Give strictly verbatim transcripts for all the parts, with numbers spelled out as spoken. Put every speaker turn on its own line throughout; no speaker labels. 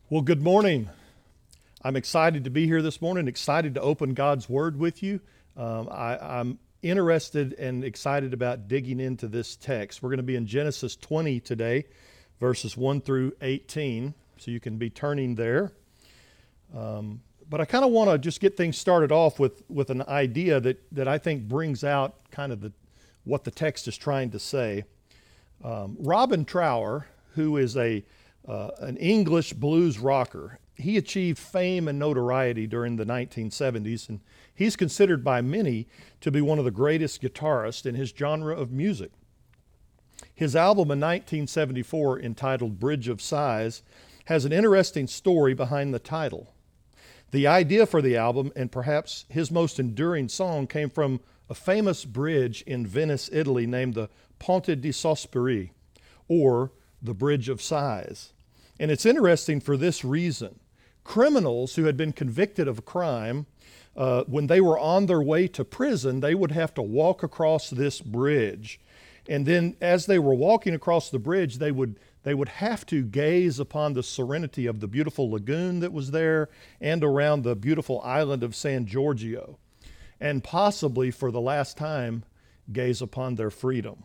Well, good morning. I'm excited to be here this morning, excited to open God's Word with you. Um, I, I'm interested and excited about digging into this text. We're going to be in Genesis twenty today, verses one through eighteen, so you can be turning there. Um, but I kind of want to just get things started off with, with an idea that, that I think brings out kind of the, what the text is trying to say. Um, Robin Trower, who is a Uh, an English blues rocker. He achieved fame and notoriety during the nineteen seventies, and he's considered by many to be one of the greatest guitarists in his genre of music. His album in nineteen seventy-four, entitled Bridge of Sighs, has an interesting story behind the title. The idea for the album, and perhaps his most enduring song, came from a famous bridge in Venice, Italy, named the Ponte di Sospiri, or the Bridge of Sighs. And it's interesting for this reason. Criminals who had been convicted of a crime, uh, when they were on their way to prison, they would have to walk across this bridge. And then as they were walking across the bridge, they would they would have to gaze upon the serenity of the beautiful lagoon that was there and around the beautiful island of San Giorgio, and possibly for the last time gaze upon their freedom.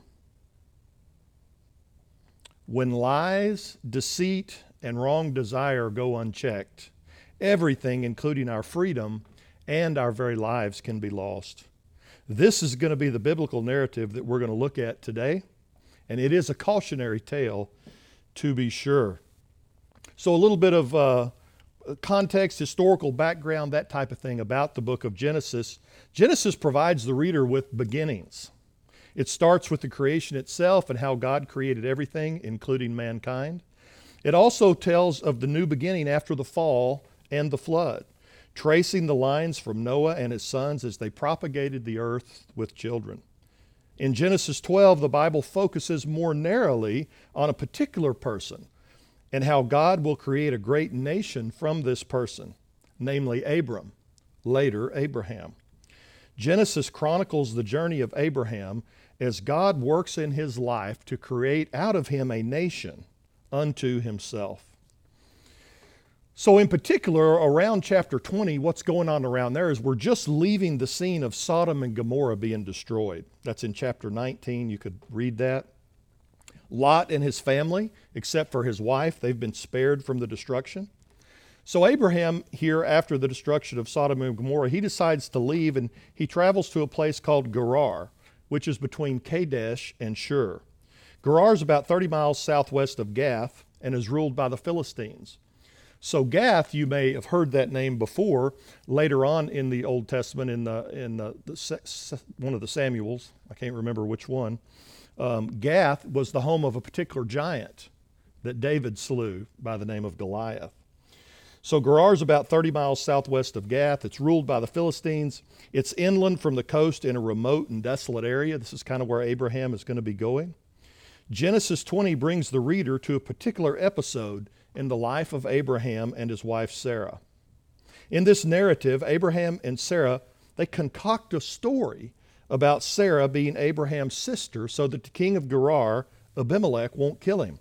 When lies, deceit, and wrong desire go unchecked, everything, including our freedom and our very lives, can be lost. This is going to be the biblical narrative that we're going to look at today, and it is a cautionary tale, to be sure. So a little bit of uh, context, historical background, that type of thing about the book of Genesis. Genesis provides the reader with beginnings. It starts with the creation itself and how God created everything, including mankind. It also tells of the new beginning after the fall and the flood, tracing the lines from Noah and his sons as they propagated the earth with children. In Genesis twelve, the Bible focuses more narrowly on a particular person and how God will create a great nation from this person, namely Abram, later Abraham. Genesis chronicles the journey of Abraham as God works in his life to create out of him a nation unto himself. So in particular, around chapter twenty, what's going on around there is we're just leaving the scene of Sodom and Gomorrah being destroyed. That's in chapter nineteen. You could read that. Lot and his family, except for his wife, they've been spared from the destruction. So Abraham here, after the destruction of Sodom and Gomorrah, he decides to leave, and he travels to a place called Gerar, which is between Kadesh and Shur. Gerar is about thirty miles southwest of Gath and is ruled by the Philistines. So Gath, you may have heard that name before, later on in the Old Testament, in the in the, the one of the Samuels, I can't remember which one. Um, Gath was the home of a particular giant that David slew by the name of Goliath. So Gerar is about thirty miles southwest of Gath. It's ruled by the Philistines. It's inland from the coast in a remote and desolate area. This is kind of where Abraham is going to be going. Genesis twenty brings the reader to a particular episode in the life of Abraham and his wife Sarah. In this narrative, Abraham and Sarah, they concoct a story about Sarah being Abraham's sister so that the king of Gerar, Abimelech, won't kill him.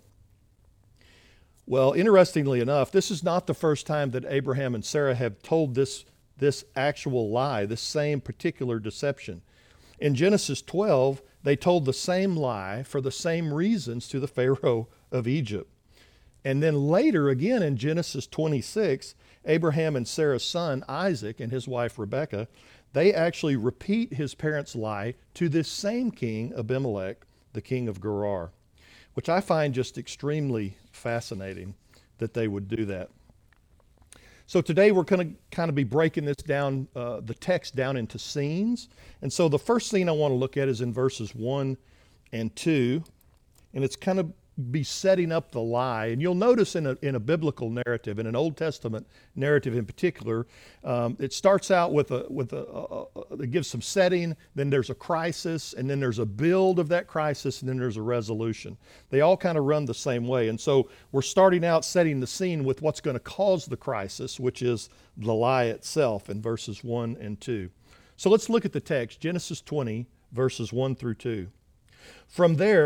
Well, interestingly enough, this is not the first time that Abraham and Sarah have told this, this actual lie, this same particular deception. In Genesis twelve, they told the same lie for the same reasons to the Pharaoh of Egypt. And then later, again in Genesis twenty-six, Abraham and Sarah's son, Isaac, and his wife Rebekah, they actually repeat his parents' lie to this same king, Abimelech, the king of Gerar, which I find just extremely fascinating that they would do that. So today we're going to kind of be breaking this down, uh, the text down into scenes. And so the first scene I want to look at is in verses one and two. And it's kind of be setting up the lie. And you'll notice in a, in a biblical narrative, in an Old Testament narrative in particular, um, it starts out with a, with a, a, a, it gives some setting, then there's a crisis, and then there's a build of that crisis, and then there's a resolution. They all kind of run the same way. And so we're starting out setting the scene with what's going to cause the crisis, which is the lie itself in verses one and two. So let's look at the text, Genesis twenty, verses one through two. From there,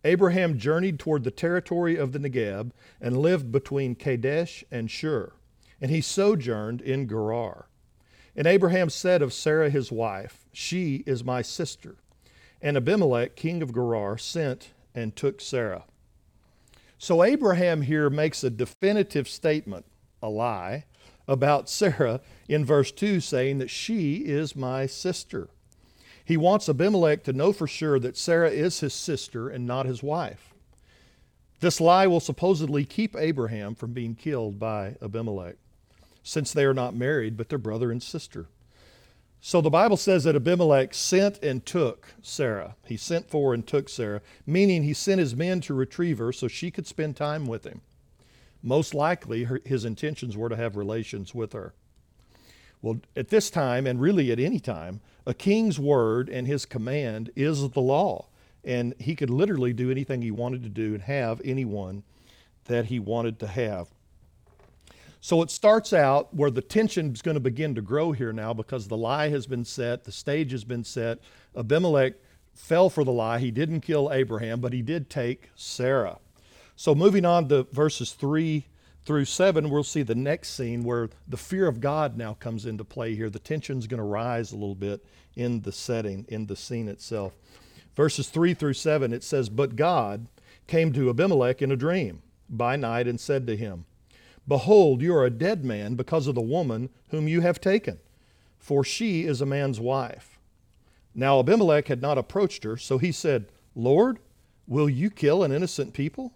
Abraham journeyed toward the territory of the Negeb and lived between Kadesh and Shur, and he sojourned in Gerar. And Abraham said of Sarah his wife, "She is my sister." And Abimelech, king of Gerar, sent and took Sarah. So Abraham here makes a definitive statement, a lie, about Sarah in verse two, saying that she is my sister. He wants Abimelech to know for sure that Sarah is his sister and not his wife. This lie will supposedly keep Abraham from being killed by Abimelech, since they are not married, but they're brother and sister. So the Bible says that Abimelech sent and took Sarah. He sent for and took Sarah, meaning he sent his men to retrieve her so she could spend time with him. Most likely, her, his intentions were to have relations with her. Well, at this time, and really at any time, a king's word and his command is the law. And he could literally do anything he wanted to do and have anyone that he wanted to have. So it starts out where the tension is going to begin to grow here now, because the lie has been set, the stage has been set. Abimelech fell for the lie. He didn't kill Abraham, but he did take Sarah. So moving on to verses three through seven, we'll see the next scene where the fear of God now comes into play here. The tension's going to rise a little bit in the setting, in the scene itself. Verses three through seven, it says, "But God came to Abimelech in a dream by night and said to him, 'Behold, you are a dead man because of the woman whom you have taken, for she is a man's wife.' Now Abimelech had not approached her, so he said, 'Lord, will you kill an innocent people?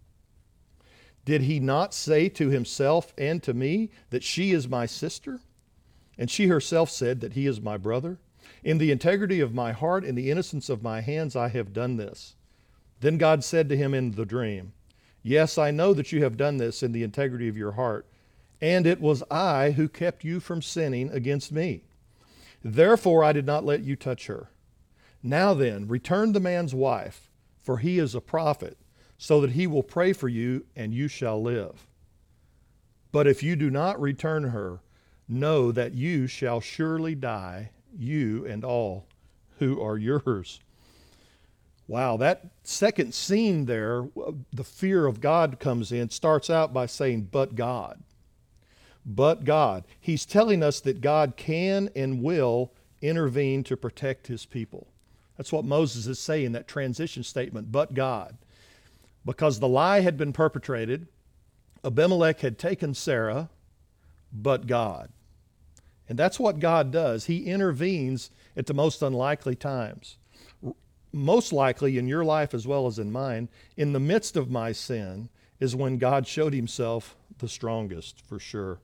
Did he not say to himself and to me that she is my sister? And she herself said that he is my brother. In the integrity of my heart and the innocence of my hands I have done this.' Then God said to him in the dream, 'Yes, I know that you have done this in the integrity of your heart, and it was I who kept you from sinning against me. Therefore I did not let you touch her. Now then, return the man's wife, for he is a prophet, so that he will pray for you, and you shall live. But if you do not return her, know that you shall surely die, you and all who are yours.'" Wow, that second scene there, the fear of God comes in, starts out by saying, "But God." But God. He's telling us that God can and will intervene to protect his people. That's what Moses is saying, that transition statement, "But God." Because the lie had been perpetrated, Abimelech had taken Sarah, but God. And that's what God does. He intervenes at the most unlikely times. Most likely in your life as well as in mine, in the midst of my sin is when God showed himself the strongest, for sure.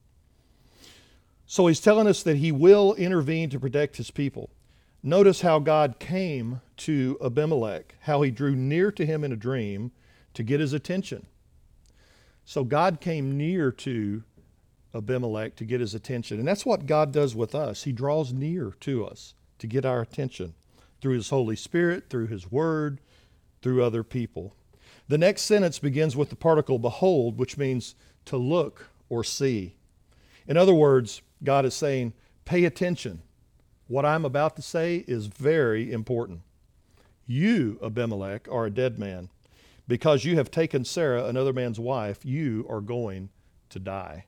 So he's telling us that he will intervene to protect his people. Notice how God came to Abimelech, how he drew near to him in a dream to get his attention. So God came near to Abimelech to get his attention. And that's what God does with us. He draws near to us to get our attention through his Holy Spirit, through his word, through other people. The next sentence begins with the particle behold, which means to look or see. In other words, God is saying, pay attention. What I'm about to say is very important. You, Abimelech, are a dead man. Because you have taken Sarah, another man's wife, you are going to die.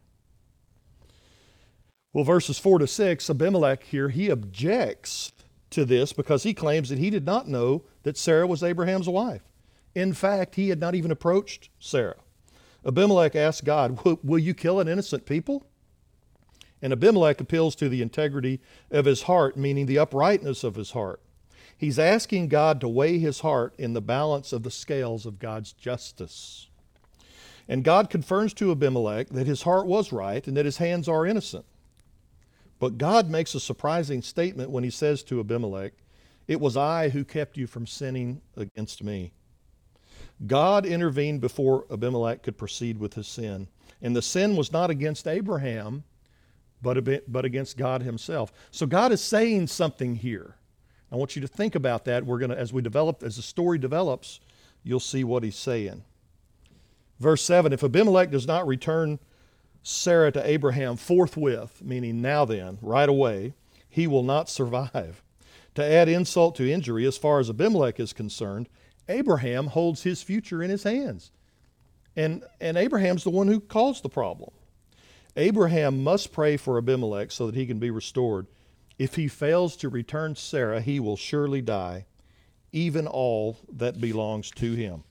Well, verses four to six, Abimelech here, he objects to this because he claims that he did not know that Sarah was Abraham's wife. In fact, he had not even approached Sarah. Abimelech asked God, will you kill an innocent people? And Abimelech appeals to the integrity of his heart, meaning the uprightness of his heart. He's asking God to weigh his heart in the balance of the scales of God's justice. And God confirms to Abimelech that his heart was right and that his hands are innocent. But God makes a surprising statement when he says to Abimelech, it was I who kept you from sinning against me. God intervened before Abimelech could proceed with his sin. And the sin was not against Abraham, but a bit, but against God himself. So God is saying something here. I want you to think about that. We're going to, as we develop, as the story develops, you'll see what he's saying. Verse seven, if Abimelech does not return Sarah to Abraham forthwith, meaning now then, right away, he will not survive. To add insult to injury, as far as Abimelech is concerned, Abraham holds his future in his hands. And, and Abraham's the one who caused the problem. Abraham must pray for Abimelech so that he can be restored. If he fails to return Sarah, he will surely die, even all that belongs to him.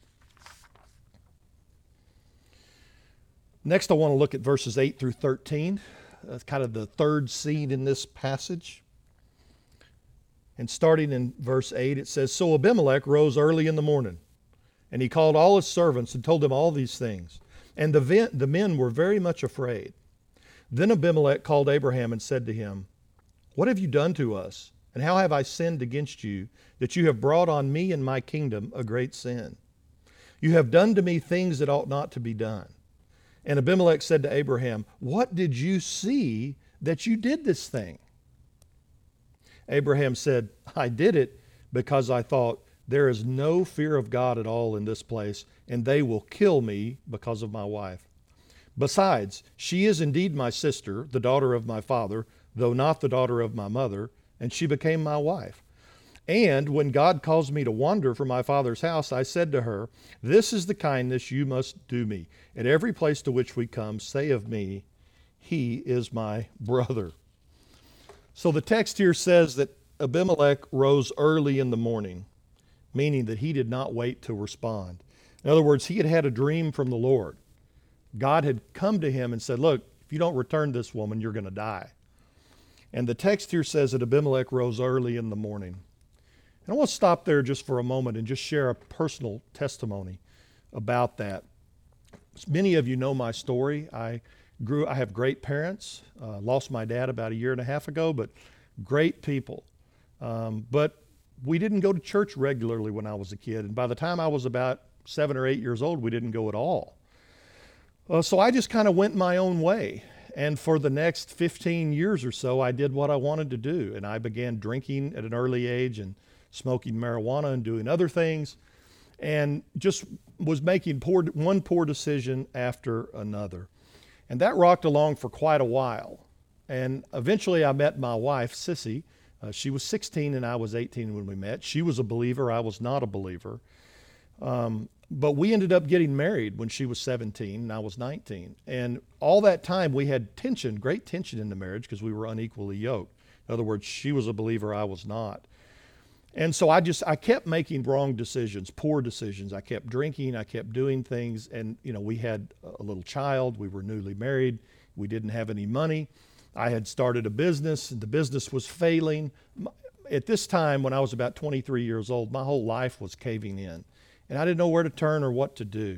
Next, I want to look at verses eight through thirteen. That's kind of the third scene in this passage. And starting in verse eight, it says, So Abimelech rose early in the morning, and he called all his servants and told them all these things. And the, ven- the men were very much afraid. Then Abimelech called Abraham and said to him, What have you done to us? And how have I sinned against you, that you have brought on me and my kingdom a great sin? You have done to me things that ought not to be done. And Abimelech said to Abraham, What did you see that you did this thing? Abraham said, I did it because I thought, there is no fear of God at all in this place, and they will kill me because of my wife. Besides, she is indeed my sister, the daughter of my father, though not the daughter of my mother, and she became my wife. And when God caused me to wander from my father's house, I said to her, This is the kindness you must do me. At every place to which we come, say of me, He is my brother. So the text here says that Abimelech rose early in the morning, meaning that he did not wait to respond. In other words, he had had a dream from the Lord. God had come to him and said, Look, if you don't return this woman, you're going to die. And the text here says that Abimelech rose early in the morning. And I want to stop there just for a moment and just share a personal testimony about that. Many of you know my story. I grew. I have great parents. Uh, lost my dad about a year and a half ago, but great people. Um, but we didn't go to church regularly when I was a kid. And by the time I was about seven or eight years old, we didn't go at all. Uh, so I just kind of went my own way. And for the next fifteen years or so, I did what I wanted to do. And I began drinking at an early age and smoking marijuana and doing other things, and just was making poor, one poor decision after another. And that rocked along for quite a while. And eventually I met my wife, Sissy. Uh, she was sixteen and I was eighteen when we met. She was a believer. I was not a believer. Um, but we ended up getting married when she was seventeen and I was nineteen. And all that time we had tension, great tension in the marriage because we were unequally yoked. In other words, she was a believer, I was not. And so I just, I kept making wrong decisions, poor decisions. I kept drinking, I kept doing things. And, you know, we had a little child, we were newly married, we didn't have any money. I had started a business and the business was failing. At this time, when I was about twenty-three years old, my whole life was caving in and I didn't know where to turn or what to do.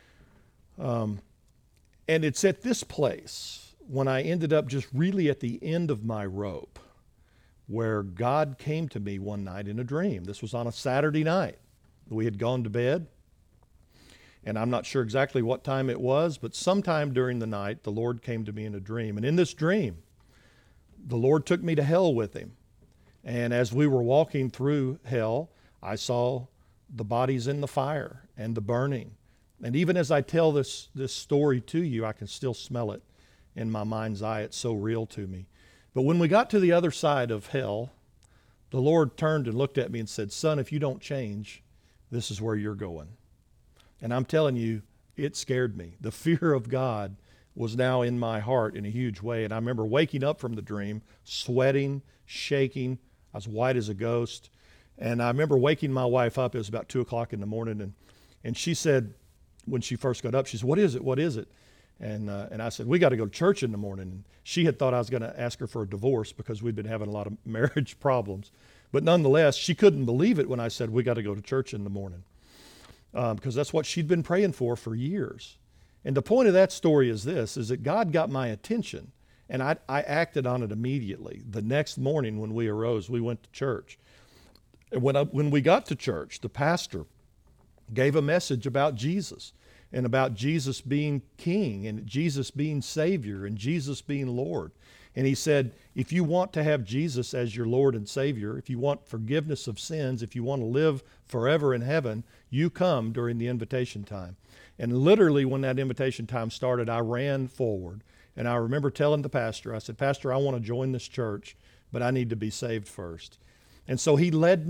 Um, and it's at this place when I ended up just really at the end of my rope, where God came to me one night in a dream. This was on a Saturday night. We had gone to bed, and I'm not sure exactly what time it was, but sometime during the night, the Lord came to me in a dream. And in this dream, the Lord took me to hell with him. And as we were walking through hell, I saw the bodies in the fire and the burning. And even as I tell this, this story to you, I can still smell it in my mind's eye. It's so real to me. But when we got to the other side of hell, the Lord turned and looked at me and said, Son, if you don't change, this is where you're going. And I'm telling you, it scared me. The fear of God was now in my heart in a huge way. And I remember waking up from the dream, sweating, shaking. I was white as a ghost. And I remember waking my wife up. It was about two o'clock in the morning. And, and she said, when she first got up, she said, what is it? What is it? And uh, and I said, we got to go to church in the morning. And she had thought I was going to ask her for a divorce because we'd been having a lot of marriage problems. But nonetheless, she couldn't believe it when I said, we got to go to church in the morning. Um, because that's what she'd been praying for for years. And the point of that story is this, is that God got my attention and I, I acted on it immediately. The next morning when we arose, we went to church. And when, I, when we got to church, the pastor gave a message about Jesus and about Jesus being King and Jesus being Savior and Jesus being Lord. And he said, if you want to have Jesus as your Lord and Savior, if you want forgiveness of sins, if you want to live forever in heaven, you come during the invitation time. And literally when that invitation time started, I ran forward. And I remember telling the pastor, I said, Pastor, I want to join this church, but I need to be saved first. And so he led me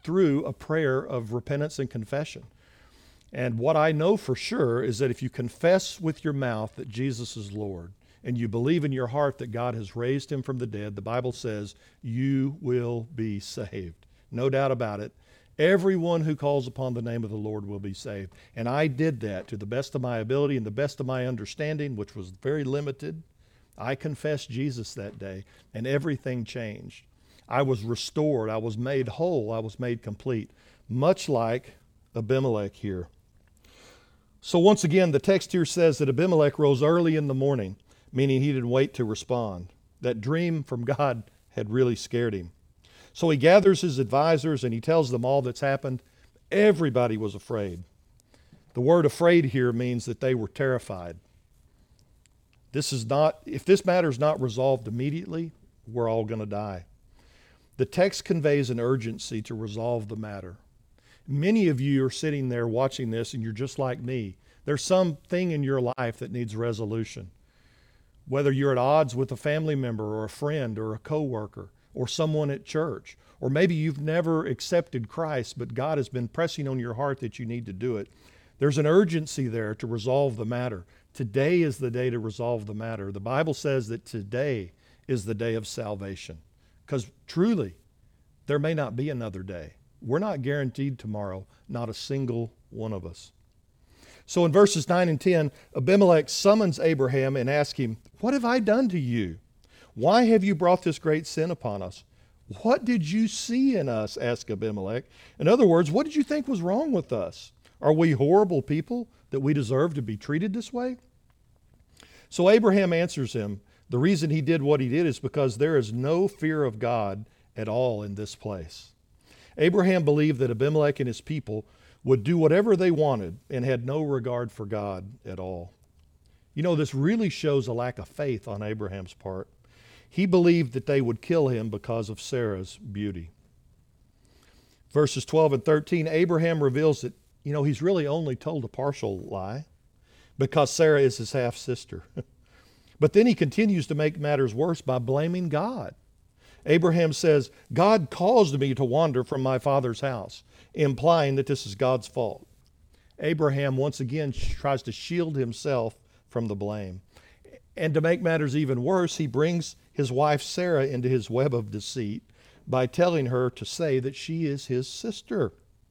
through a prayer of repentance and confession. And what I know for sure is that if you confess with your mouth that Jesus is Lord, and you believe in your heart that God has raised him from the dead, the Bible says you will be saved. No doubt about it. Everyone who calls upon the name of the Lord will be saved. And I did that to the best of my ability and the best of my understanding, which was very limited. I confessed Jesus that day, and everything changed. I was restored. I was made whole. I was made complete, much like Abimelech here. So once again, the text here says that Abimelech rose early in the morning, meaning he didn't wait to respond. That dream from God had really scared him. So he gathers his advisors and he tells them all that's happened. Everybody was afraid. The word afraid here means that they were terrified. This is not, if this matter is not resolved immediately, we're all going to die. The text conveys an urgency to resolve the matter. Many of you are sitting there watching this and you're just like me. There's something in your life that needs resolution. Whether you're at odds with a family member or a friend or a coworker or someone at church, or maybe you've never accepted Christ, but God has been pressing on your heart that you need to do it. There's an urgency there to resolve the matter. Today is the day to resolve the matter. The Bible says that today is the day of salvation, because truly, there may not be another day. We're not guaranteed tomorrow, not a single one of us. So in verses nine and ten, Abimelech summons Abraham and asks him, "What have I done to you? Why have you brought this great sin upon us? What did you see in us?" asked Abimelech. In other words, what did you think was wrong with us? Are we horrible people that we deserve to be treated this way? So Abraham answers him, the reason he did what he did is because there is no fear of God at all in this place. Abraham believed that Abimelech and his people would do whatever they wanted and had no regard for God at all. You know, this really shows a lack of faith on Abraham's part. He believed that they would kill him because of Sarah's beauty. Verses twelve and thirteen, Abraham reveals that, you know, he's really only told a partial lie because Sarah is his half-sister. But then he continues to make matters worse by blaming God. Abraham says, "God caused me to wander from my father's house," implying that this is God's fault. Abraham once again tries to shield himself from the blame. And to make matters even worse, he brings his wife Sarah into his web of deceit by telling her to say that she is his sister.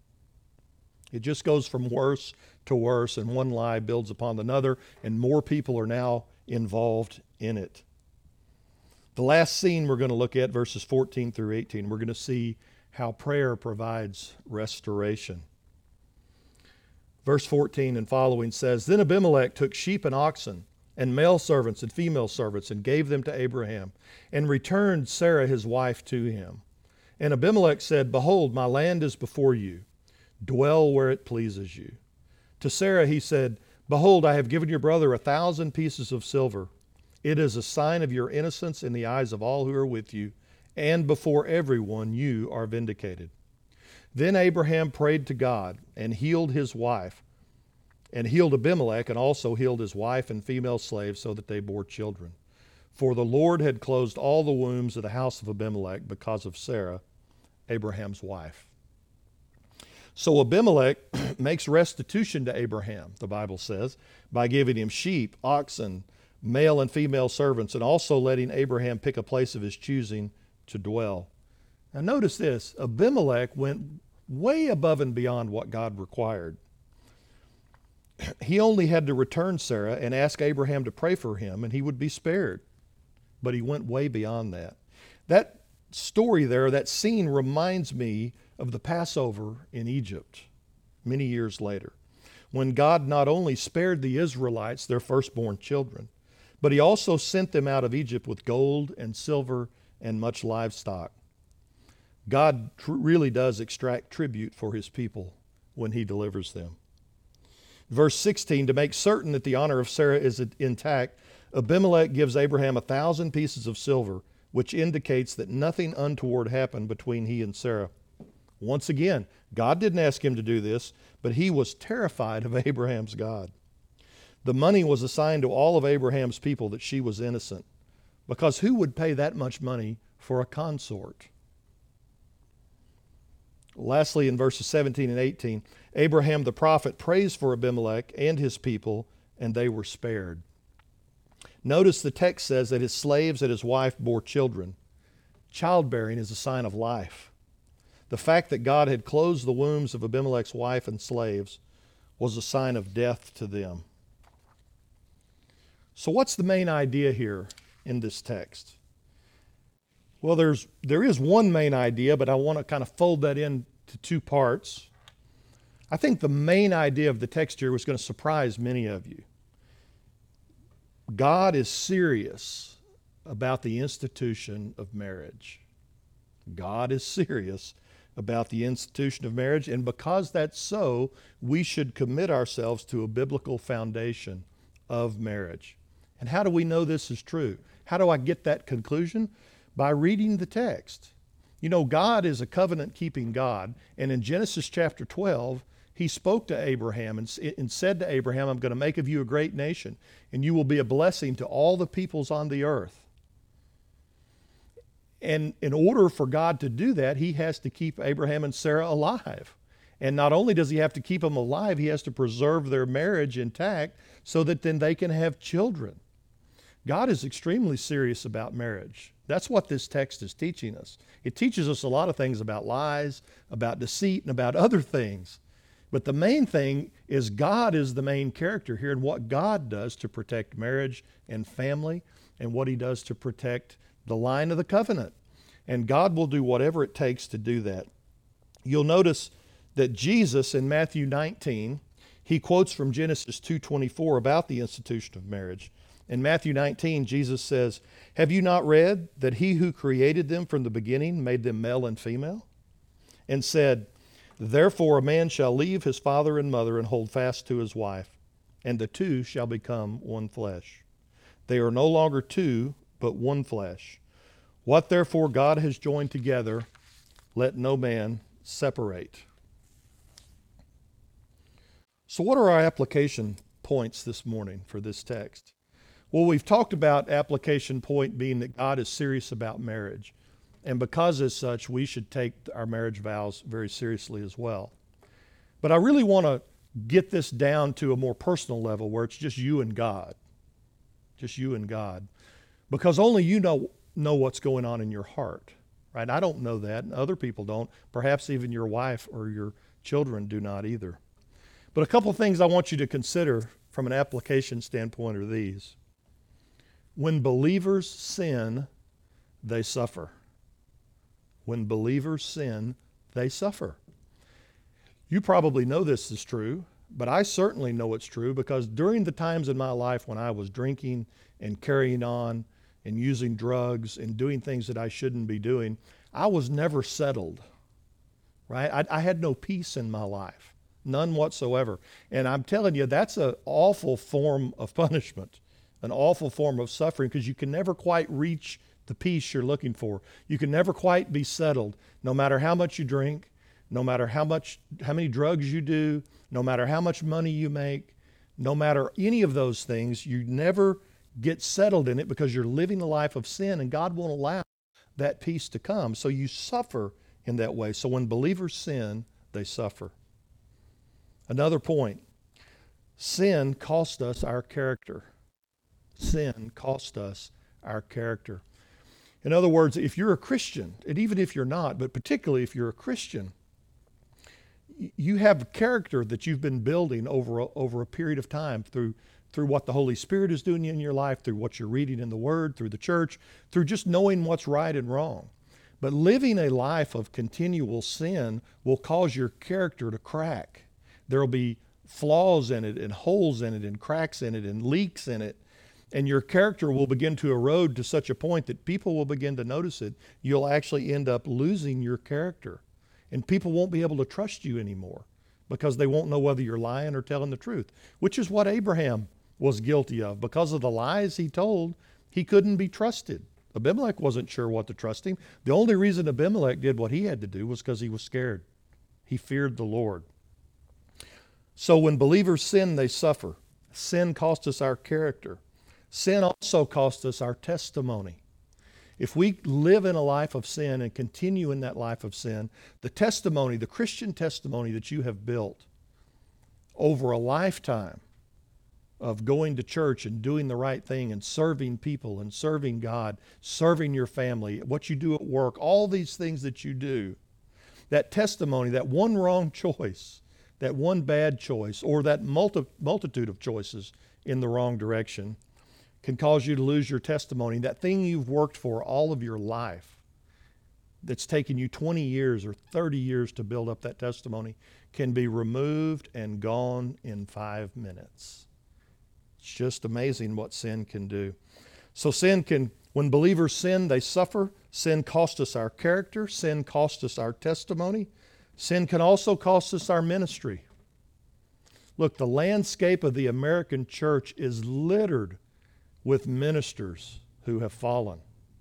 It just goes from worse to worse, and one lie builds upon another, and more people are now involved in it. The last scene we're going to look at, verses fourteen through eighteen, we're going to see how prayer provides restoration. Verse fourteen and following says, "Then Abimelech took sheep and oxen and male servants and female servants and gave them to Abraham and returned Sarah his wife to him. And Abimelech said, 'Behold, my land is before you. Dwell where it pleases you.' To Sarah he said, 'Behold, I have given your brother a thousand pieces of silver. It is a sign of your innocence in the eyes of all who are with you, and before everyone you are vindicated.' Then Abraham prayed to God and healed his wife, and healed Abimelech, and also healed his wife and female slaves so that they bore children. For the Lord had closed all the wombs of the house of Abimelech because of Sarah, Abraham's wife." So Abimelech makes restitution to Abraham, the Bible says, by giving him sheep, oxen, male and female servants, and also letting Abraham pick a place of his choosing to dwell. Now notice this, Abimelech went way above and beyond what God required. He only had to return Sarah and ask Abraham to pray for him, and he would be spared. But he went way beyond that. That story there, that scene reminds me of the Passover in Egypt many years later, when God not only spared the Israelites their firstborn children, but he also sent them out of Egypt with gold and silver and much livestock. God tr- really does extract tribute for his people when he delivers them. Verse sixteen, to make certain that the honor of Sarah is intact, Abimelech gives Abraham a thousand pieces of silver, which indicates that nothing untoward happened between he and Sarah. Once again, God didn't ask him to do this, but he was terrified of Abraham's God. The money was assigned to all of Abraham's people that she was innocent, because who would pay that much money for a consort? Lastly, in verses seventeen and eighteen, Abraham the prophet prays for Abimelech and his people, and they were spared. Notice the text says that his slaves and his wife bore children. Childbearing is a sign of life. The fact that God had closed the wombs of Abimelech's wife and slaves was a sign of death to them. So what's the main idea here in this text? Well, there's there is one main idea, but I want to kind of fold that into two parts. I think the main idea of the text here was going to surprise many of you. God is serious about the institution of marriage. God is serious about the institution of marriage, and because that's so, we should commit ourselves to a biblical foundation of marriage. And how do we know this is true? How do I get that conclusion? By reading the text. You know, God is a covenant-keeping God, and in Genesis chapter twelve, he spoke to Abraham and, and said to Abraham, I'm going to make of you a great nation, and you will be a blessing to all the peoples on the earth. And in order for God to do that, he has to keep Abraham and Sarah alive. And not only does he have to keep them alive, he has to preserve their marriage intact so that then they can have children. God is extremely serious about marriage. That's what this text is teaching us. It teaches us a lot of things about lies, about deceit, and about other things. But the main thing is God is the main character here, and what God does to protect marriage and family, and what he does to protect the line of the covenant. And God will do whatever it takes to do that. You'll notice that Jesus in Matthew nineteen, he quotes from Genesis two twenty-four about the institution of marriage. In Matthew nineteen, Jesus says, have you not read that he who created them from the beginning made them male and female? And said, therefore a man shall leave his father and mother and hold fast to his wife, and the two shall become one flesh. They are no longer two, but one flesh. What therefore God has joined together, let no man separate. So what are our application points this morning for this text? Well, we've talked about application point being that God is serious about marriage. And because as such, we should take our marriage vows very seriously as well. But I really want to get this down to a more personal level where it's just you and God. Just you and God. Because only you know, know what's going on in your heart, right? I don't know that, and other people don't. Perhaps even your wife or your children do not either. But a couple of things I want you to consider from an application standpoint are these. When believers sin, they suffer. When believers sin, they suffer. You probably know this is true, but I certainly know it's true because during the times in my life when I was drinking and carrying on and using drugs and doing things that I shouldn't be doing, I was never settled, right? I, I had no peace in my life, none whatsoever. And I'm telling you, that's an awful form of punishment, an awful form of suffering because you can never quite reach the peace you're looking for. You can never quite be settled, no matter how much you drink, no matter how much, how many drugs you do, no matter how much money you make, no matter any of those things, you never get settled in it because you're living a life of sin and God won't allow that peace to come. So you suffer in that way. So when believers sin, they suffer. Another point, sin cost us our character. Sin cost us our character. In other words, if you're a Christian, and even if you're not, but particularly if you're a Christian, you have a character that you've been building over a, over a period of time through through what the Holy Spirit is doing in your life, through what you're reading in the Word, through the church, through just knowing what's right and wrong. But living a life of continual sin will cause your character to crack. There will be flaws in it and holes in it and cracks in it and leaks in it. And your character will begin to erode to such a point that people will begin to notice it. You'll actually end up losing your character. And people won't be able to trust you anymore because they won't know whether you're lying or telling the truth, which is what Abraham was guilty of. Because of the lies he told, he couldn't be trusted. Abimelech wasn't sure what to trust him. The only reason Abimelech did what he had to do was because he was scared. He feared the Lord. So when believers sin, they suffer. Sin costs us our character. Sin also costs us our testimony. If we live in a life of sin and continue in that life of sin, the testimony, the Christian testimony that you have built over a lifetime of going to church and doing the right thing and serving people and serving God, serving your family, what you do at work, all these things that you do, that testimony, that one wrong choice, that one bad choice, or that multi- multitude of choices in the wrong direction can cause you to lose your testimony. That thing you've worked for all of your life, that's taken you twenty years or thirty years to build up that testimony, can be removed and gone in five minutes. It's just amazing what sin can do. So sin can, when believers sin, they suffer. Sin costs us our character. Sin costs us our testimony. Sin can also cost us our ministry. Look, the landscape of the American church is littered with ministers who have fallen.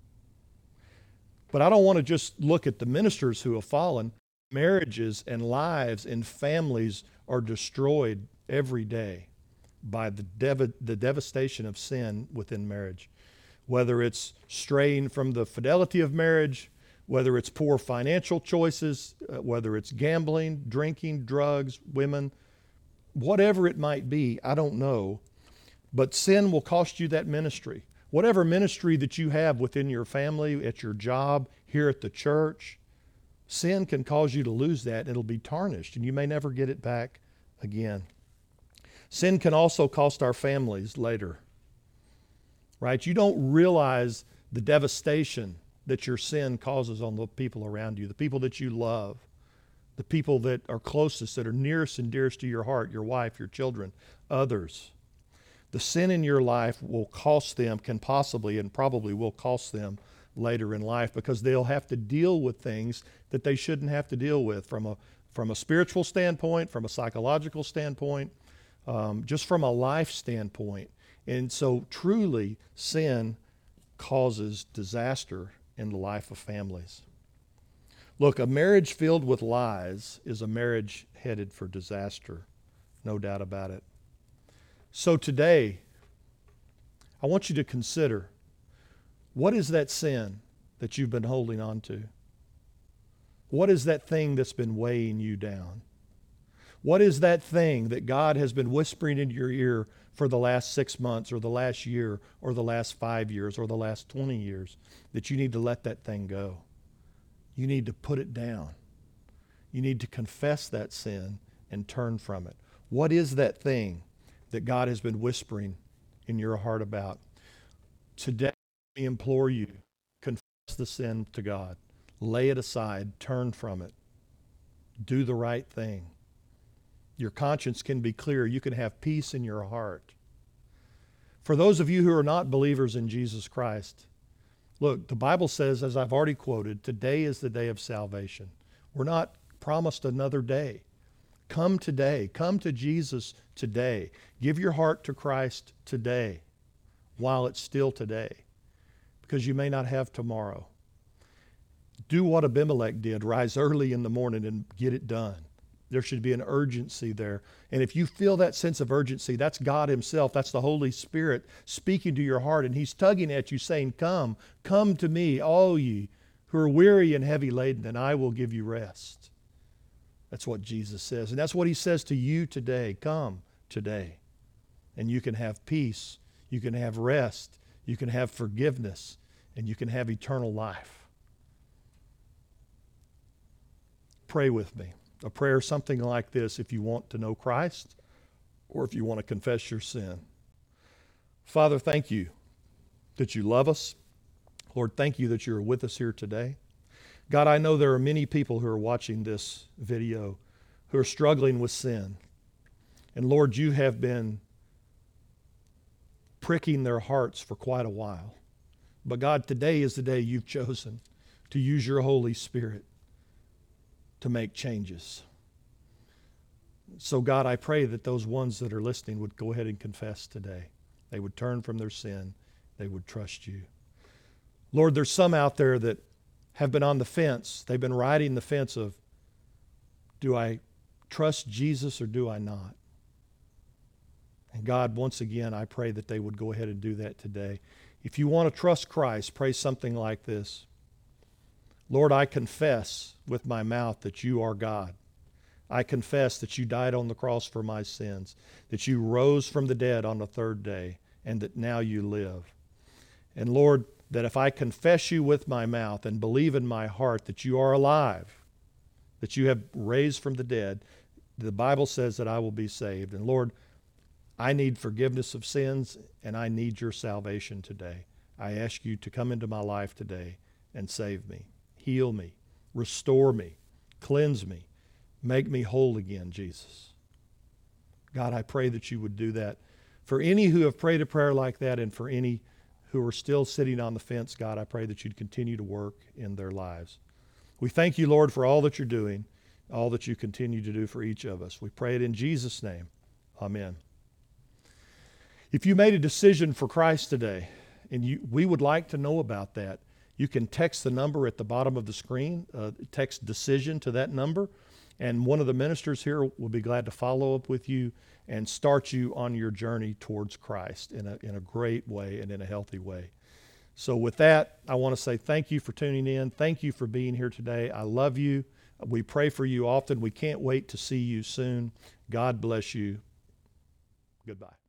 But I don't want to just look at the ministers who have fallen. Marriages and lives and families are destroyed every day by the, dev- the devastation of sin within marriage. Whether it's straying from the fidelity of marriage, whether it's poor financial choices, uh, whether it's gambling, drinking, drugs, women, whatever it might be, I don't know. But sin will cost you that ministry. Whatever ministry that you have within your family, at your job, here at the church, sin can cause you to lose that. It'll be tarnished, and you may never get it back again. Sin can also cost our families later, right? You don't realize the devastation that your sin causes on the people around you, the people that you love, the people that are closest, that are nearest and dearest to your heart, your wife, your children, others. The sin in your life will cost them, can possibly and probably will cost them later in life, because they'll have to deal with things that they shouldn't have to deal with from a, from a spiritual standpoint, from a psychological standpoint, um, just from a life standpoint. And so truly, sin causes disaster in the life of families. Look, a marriage filled with lies is a marriage headed for disaster, no doubt about it. So today, I want you to consider, what is that sin that you've been holding on to? What is that thing that's been weighing you down? What is that thing that God has been whispering into your ear for the last six months or the last year or the last five years or the last twenty years that you need to let that thing go? You need to put it down. You need to confess that sin and turn from it. What is that thing that God has been whispering in your heart about? Today, let me implore you, confess the sin to God. Lay it aside. Turn from it. Do the right thing. Your conscience can be clear. You can have peace in your heart. For those of you who are not believers in Jesus Christ, look, the Bible says, as I've already quoted, today is the day of salvation. We're not promised another day. Come today. Come to Jesus today. Give your heart to Christ today, while it's still today, because you may not have tomorrow. Do what Abimelech did. Rise early in the morning and get it done. There should be an urgency there. And if you feel that sense of urgency, that's God himself. That's the Holy Spirit speaking to your heart. And he's tugging at you saying, come, come to me, all ye who are weary and heavy laden, and I will give you rest. That's what Jesus says. And that's what he says to you today. Come today. And you can have peace. You can have rest. You can have forgiveness. And you can have eternal life. Pray with me. A prayer something like this if you want to know Christ or if you want to confess your sin. Father, thank you that you love us. Lord, thank you that you're with us here today. God, I know there are many people who are watching this video who are struggling with sin. And Lord, you have been pricking their hearts for quite a while. But God, today is the day you've chosen to use your Holy Spirit to make changes. So God, I pray that those ones that are listening would go ahead and confess today. They would turn from their sin. They would trust you. Lord, there's some out there that have been on the fence. They've been riding the fence of, do I trust Jesus or do I not? And God, once again, I pray that they would go ahead and do that today. If you want to trust Christ, pray something like this. Lord, I confess with my mouth that you are God. I confess that you died on the cross for my sins, that you rose from the dead on the third day, and that now you live. And Lord, that if I confess you with my mouth and believe in my heart that you are alive, that you have raised from the dead, the Bible says that I will be saved. And Lord, I need forgiveness of sins, and I need your salvation today. I ask you to come into my life today and save me, heal me, restore me, cleanse me, make me whole again, Jesus. God, I pray that you would do that. For any who have prayed a prayer like that, and for any who are still sitting on the fence, God, I pray that you'd continue to work in their lives. We thank you, Lord, for all that you're doing, all that you continue to do for each of us. We pray it in Jesus' name. Amen. If you made a decision for Christ today, and you, we would like to know about that, you can text the number at the bottom of the screen, uh, text decision to that number, and one of the ministers here will be glad to follow up with you and start you on your journey towards Christ in a, in a great way and in a healthy way. So with that, I want to say thank you for tuning in. Thank you for being here today. I love you. We pray for you often. We can't wait to see you soon. God bless you. Goodbye.